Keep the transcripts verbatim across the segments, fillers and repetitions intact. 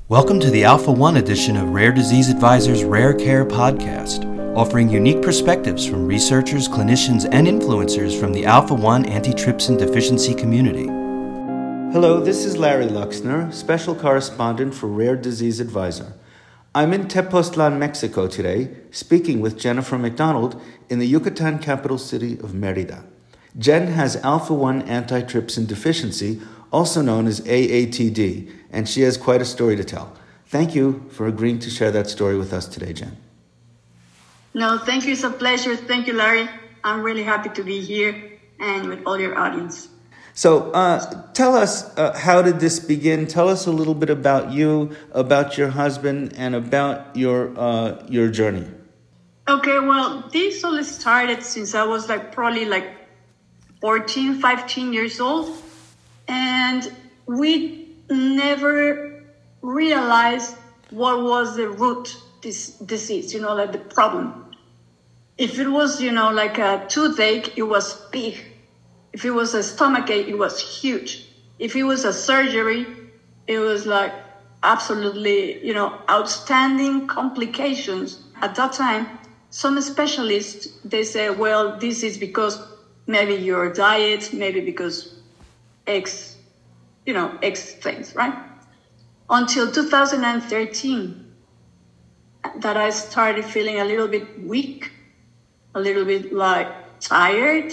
Welcome to the Alpha One edition of Rare Disease Advisor's Rare Care podcast, offering unique perspectives from researchers, clinicians, and influencers from the Alpha One antitrypsin deficiency community. Hello, this is Larry Luxner, Special Correspondent for Rare Disease Advisor. I'm in Tepoztlan, Mexico today, speaking with Jennifer McDonald in the Yucatan capital city of Merida. Jen has Alpha One antitrypsin deficiency, also known as A A T D, and she has quite a story to tell. Thank you for agreeing to share that story with us today, Jen. No, thank you. It's a pleasure. Thank you, Larry. I'm really happy to be here and with all your audience. So uh, tell us, uh, how did this begin? Tell us a little bit about you, about your husband, and about your uh, your journey. Okay, well, this all started since I was like probably like fourteen, fifteen years old. And we never realized what was the root this disease, you know, like the problem. If it was, you know, like a toothache, it was big. If it was a stomachache, it was huge. If it was a surgery, it was like absolutely, you know, outstanding complications. At that time, some specialists, they say, well, this is because maybe your diet, maybe because X, you know, X things, right? Until two thousand thirteen, that I started feeling a little bit weak, a little bit like tired,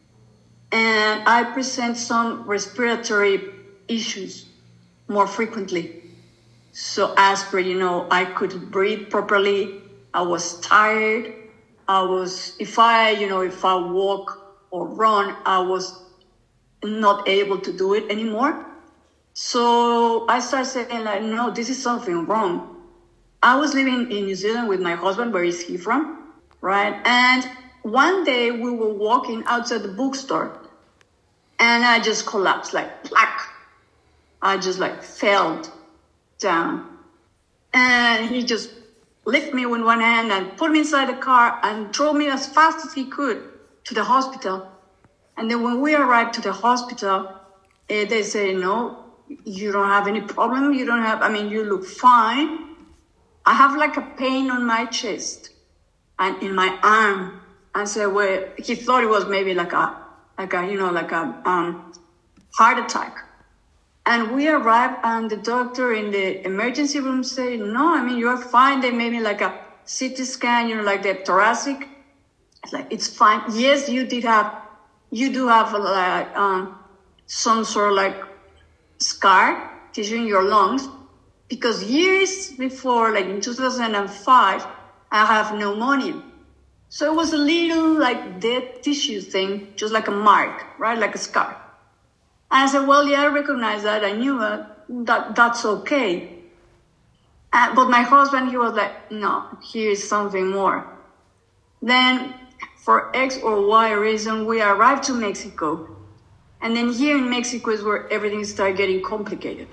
and I present some respiratory issues more frequently. So as per, you know, I couldn't breathe properly. I was tired. I was, if I, you know, if I walk or run, I was not able to do it anymore. So I started saying like, no, this is something wrong. I was living in New Zealand with my husband. Where is he from? Right. And one day we were walking outside the bookstore and I just collapsed like plaque. I just like fell down and he just lifted me with one hand and put me inside the car and drove me as fast as he could to the hospital. And then when we arrived to the hospital, uh, they say, no, you don't have any problem. You don't have, I mean, you look fine. I have like a pain on my chest and in my arm. I said, well, he thought it was maybe like a, like a, you know, like a um, heart attack. And we arrived and the doctor in the emergency room said, no, I mean, you're fine. They made me like a C T scan, you know, like the thoracic. It's like, it's fine. Yes, you did have You do have like um, some sort of like scar tissue in your lungs because years before, like in two thousand five, I have pneumonia. So it was a little like dead tissue thing, just like a mark, right? Like a scar. And I said, well, yeah, I recognize that. I knew that. that that's okay. Uh, but my husband, he was like, no, here is something more. Then for X or Y reason, we arrived to Mexico. And then here in Mexico is where everything started getting complicated.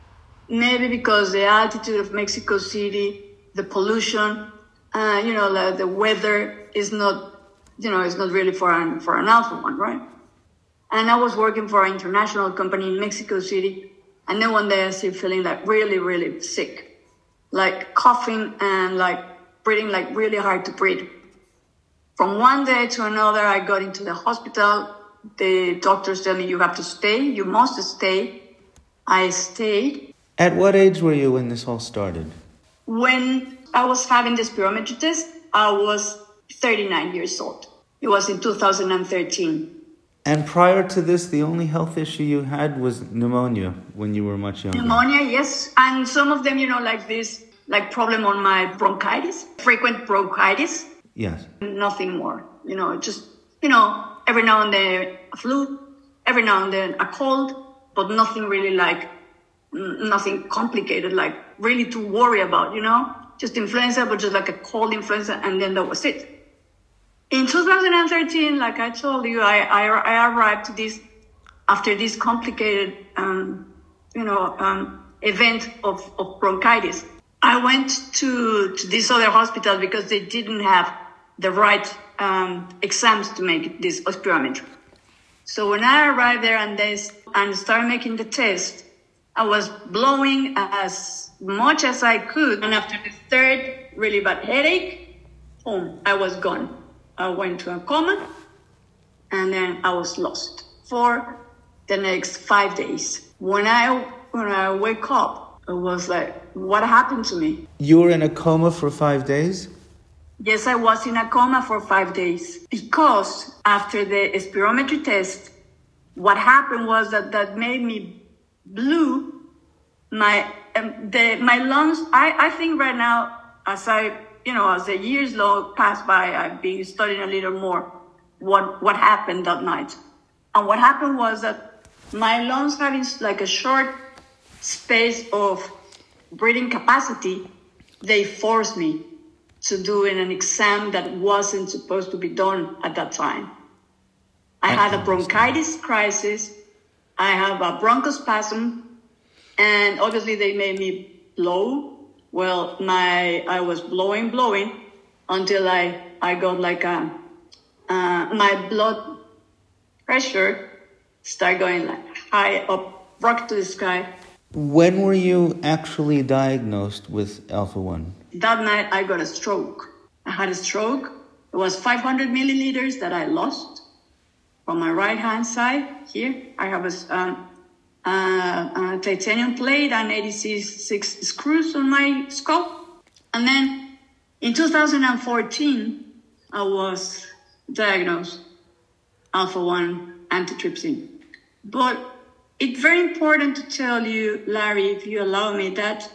Maybe because the altitude of Mexico City, the pollution, uh, you know, the, the weather is not, you know, it's not really for an, for an Alpha One, right? And I was working for an international company in Mexico City. And then one day I started feeling like really, really sick, like coughing and like breathing, like really hard to breathe. From one day to another, I got into the hospital. The doctors tell me, you have to stay. You must stay. I stayed. At what age were you when this all started? When I was having the spirometry test, I was thirty-nine years old. It was in two thousand thirteen. And prior to this, the only health issue you had was pneumonia when you were much younger. Pneumonia, yes. And some of them, you know, like this, like problem on my bronchitis, frequent bronchitis. Yes. Nothing more, you know, just, you know, every now and then a flu, every now and then a cold, but nothing really like, nothing complicated, like really to worry about, you know, just influenza, but just like a cold influenza. And then that was it. In two thousand thirteen, like I told you, I, I, I arrived to this, after this complicated, um, you know, um, event of, of bronchitis. I went to, to this other hospital because they didn't have the right um, exams to make this spirometry. So when I arrived there and they and started making the test, I was blowing as much as I could. And after the third really bad headache, boom, I was gone. I went to a coma, and then I was lost for the next five days. When I when I wake up, it was like, what happened to me? You were in a coma for five days? Yes, I was in a coma for five days because after the spirometry test, what happened was that that made me blue. My um, the my lungs. I, I think right now, as I you know as the years long pass by, I've been studying a little more what what happened that night. And what happened was that my lungs having like a short space of breathing capacity, they forced me to do in an exam that wasn't supposed to be done at that time. I had a bronchitis crisis, I have a bronchospasm, and obviously they made me blow. Well, my I was blowing, blowing, until I, I got like a, uh, my blood pressure started going like high up, rock to the sky. When were you actually diagnosed with alpha one? That night, I got a stroke. I had a stroke. It was five hundred milliliters that I lost from my right-hand side. Here, I have a, um, uh, a titanium plate and eighty-six screws on my skull. And then in two thousand fourteen, I was diagnosed alpha one antitrypsin. But it's very important to tell you, Larry, if you allow me, that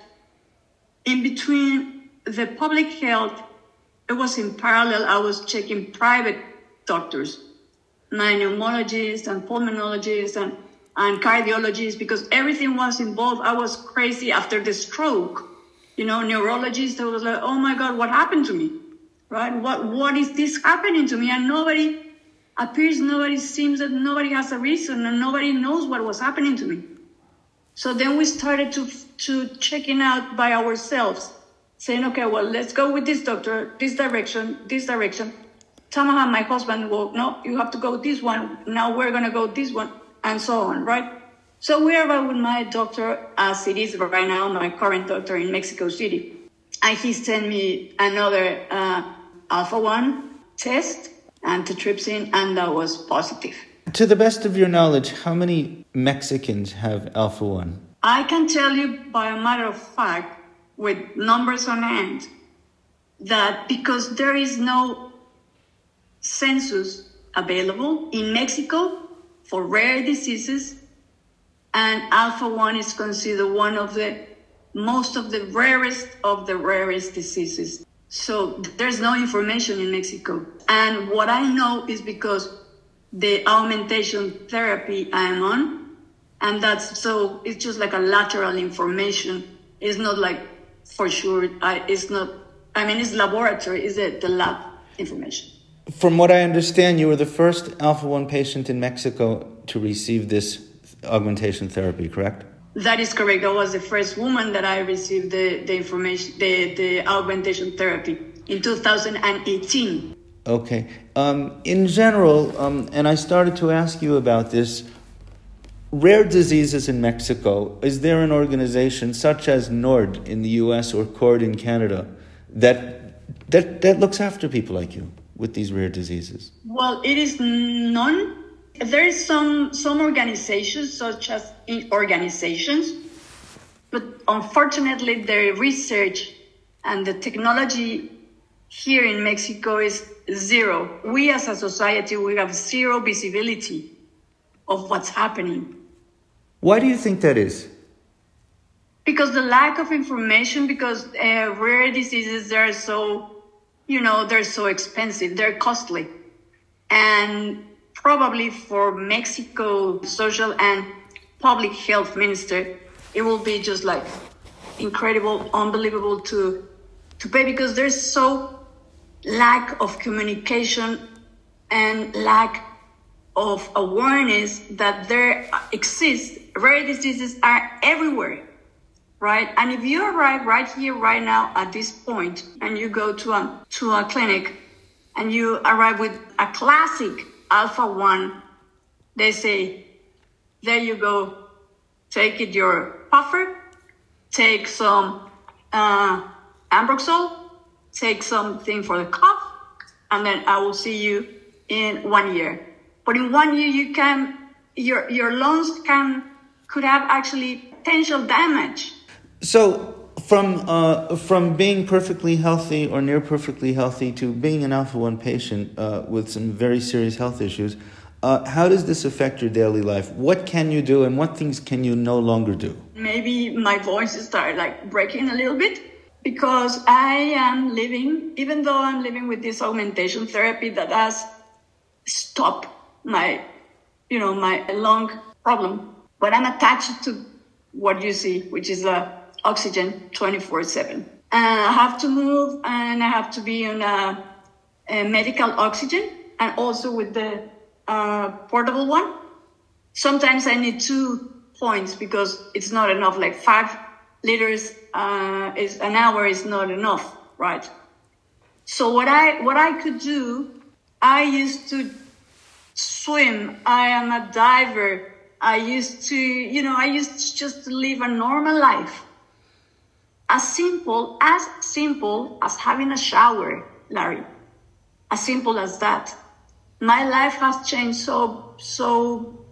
in between the public health, it was in parallel. I was checking private doctors, my pneumologists and pulmonologists and, and cardiologists, because everything was involved. I was crazy after the stroke. You know, neurologists, I was like, oh my God, what happened to me? Right? What What is this happening to me? And nobody appears, nobody seems that nobody has a reason, and nobody knows what was happening to me. So then we started to to checking out by ourselves, saying, okay, well, let's go with this doctor, this direction, this direction. Tamaha, my husband, well, no, you have to go this one. Now we're going to go this one, and so on, right? So we are with my doctor, as it is right now, my current doctor in Mexico City. And he sent me another uh, alpha one test, antitrypsin, and that was positive. To the best of your knowledge, how many Mexicans have alpha one? I can tell you by a matter of fact, with numbers on hand, that because there is no census available in Mexico for rare diseases, and alpha one is considered one of the most of the rarest of the rarest diseases. So there's no information in Mexico. And what I know is because the augmentation therapy I'm on, and that's so it's just like a lateral information. It's not like for sure. I, it's not. I mean, it's laboratory. Is it the lab information? From what I understand, you were the first alpha one patient in Mexico to receive this augmentation therapy, correct? That is correct. I was the first woman that I received the, the information, the, the augmentation therapy in two thousand eighteen. Okay. Um, in general, um, and I started to ask you about this, rare diseases in Mexico, is there an organization such as NORD in the U S or CORD in Canada that that that looks after people like you with these rare diseases? Well, it is none. There is some some organizations, such as organizations, but unfortunately the research and the technology here in Mexico is zero. We as a society, we have zero visibility of what's happening. Why do you think that is? Because the lack of information, because uh, rare diseases, they're so, you know, they're so expensive, they're costly. And probably for Mexico social and public health minister, it will be just like incredible, unbelievable to to pay, because there's so lack of communication and lack of awareness that there exists. Rare diseases are everywhere, right? And if you arrive right here, right now, at this point, and you go to a to a clinic, and you arrive with a classic alpha one, they say, there you go, take it your puffer, take some uh, Ambroxol, take something for the cough, and then I will see you in one year. But in one year, you can your your lungs can could have actually potential damage. So from uh, from being perfectly healthy or near perfectly healthy to being an alpha one patient uh, with some very serious health issues, uh, how does this affect your daily life? What can you do, and what things can you no longer do? Maybe my voice started like breaking a little bit because I am living, even though I'm living with this augmentation therapy that has stopped my, you know, my lung problem, but I'm attached to what you see, which is a oxygen twenty-four seven. And I have to move and I have to be on a, a medical oxygen and also with the uh, portable one. Sometimes I need two points because it's not enough, like five liters uh, is an hour is not enough, right? So what I what I could do, I used to swim. I am a diver. I used to, you know, I used to just live a normal life. As simple, as simple as having a shower, Larry. As simple as that. My life has changed so, so,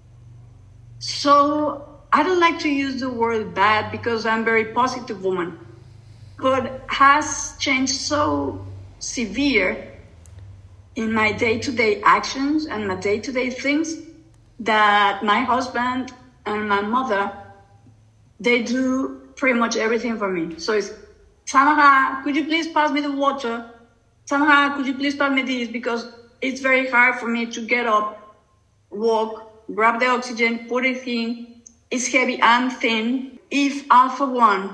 so, I don't like to use the word bad because I'm a very positive woman, but has changed so severe in my day-to-day actions and my day-to-day things that my husband and my mother, they do pretty much everything for me. So it's, Samara, could you please pass me the water? Samara, could you please pass me this? Because it's very hard for me to get up, walk, grab the oxygen, put it in. It's heavy, I'm thin. If Alpha one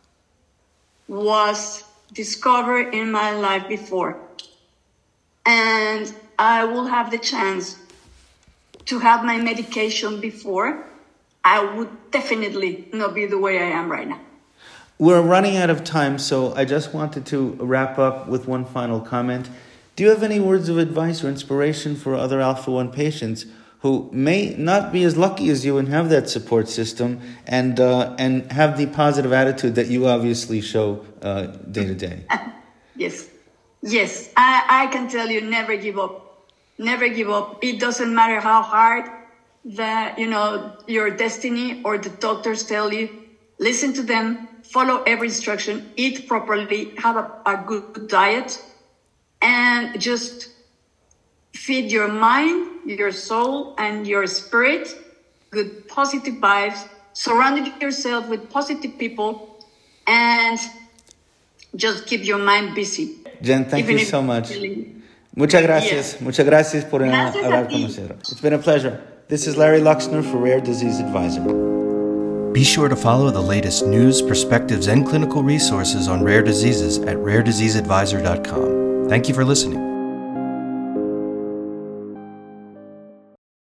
was discovered in my life before, and I will have the chance to have my medication before, I would definitely not be the way I am right now. We're running out of time, so I just wanted to wrap up with one final comment. Do you have any words of advice or inspiration for other Alpha one patients who may not be as lucky as you and have that support system and uh, and have the positive attitude that you obviously show uh, day to day? Yes. Yes. I, I can tell you, never give up. Never give up. It doesn't matter how hard that, you know, your destiny or the doctors tell you. Listen to them. Follow every instruction. Eat properly. Have a, a good diet. And just feed your mind, your soul, and your spirit with positive vibes. Surround yourself with positive people and just keep your mind busy. Jen, thank Even you so much. Feeling... Muchas gracias. Yeah. Muchas gracias por gracias hablar con nosotros. It's been a pleasure. This is Larry Luxner for Rare Disease Advisor. Be sure to follow the latest news, perspectives, and clinical resources on rare diseases at rare disease advisor dot com. Thank you for listening.